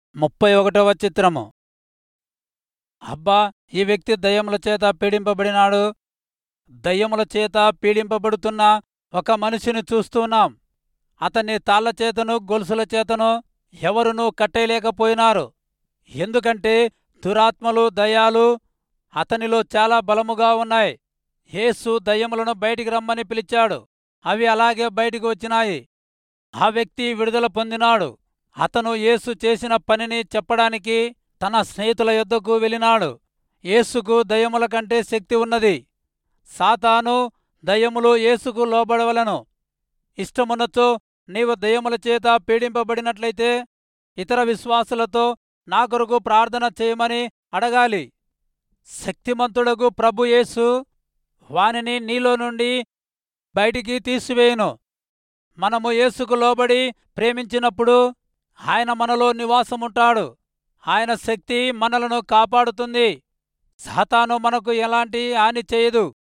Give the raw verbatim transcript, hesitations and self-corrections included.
ముప్పై ఒకటవ చిత్రము. అబ్బా, ఈ వ్యక్తి దయ్యముల చేత పీడింపబడినాడు. దయ్యముల చేత పీడింపబడుతున్న ఒక మనిషిని చూస్తున్నాం. అతన్ని తాళ్ల చేతను గొలుసుల చేతను ఎవరునూ కట్టేయలేకపోయినారు. ఎందుకంటే దురాత్మలు దయ్యాలు అతనిలో చాలా బలముగా ఉన్నాయి. యేసు దయ్యములను బయటికి రమ్మని పిలిచాడు. అవి అలాగే బయటికి వచ్చినాయి. ఆ వ్యక్తి విడుదల పొందినాడు. అతను యేసు చేసిన పనిని చెప్పడానికి తన స్నేహితుల యొద్దకు వెళ్ళినాడు. యేసుకు దయ్యముల కంటే శక్తి ఉన్నది. సాతాను దయ్యములు యేసుకు లోబడవలను. ఇష్టమున్నచో నీవు దయ్యముల చేత పీడింపబడినట్లయితే ఇతర విశ్వాసులతో నా కొరకు ప్రార్థన చేయమని అడగాలి. శక్తిమంతుడగు ప్రభు యేసు వానిని నీలో నుండి బయటికి తీసివేయును. మనము యేసుకు లోబడి ప్రేమించినప్పుడు ఆయన మనలో నివాసముంటాడు. ఆయన శక్తి మనలను కాపాడుతుంది. సాతాను మనకు ఎలాంటి హాని చేయదు.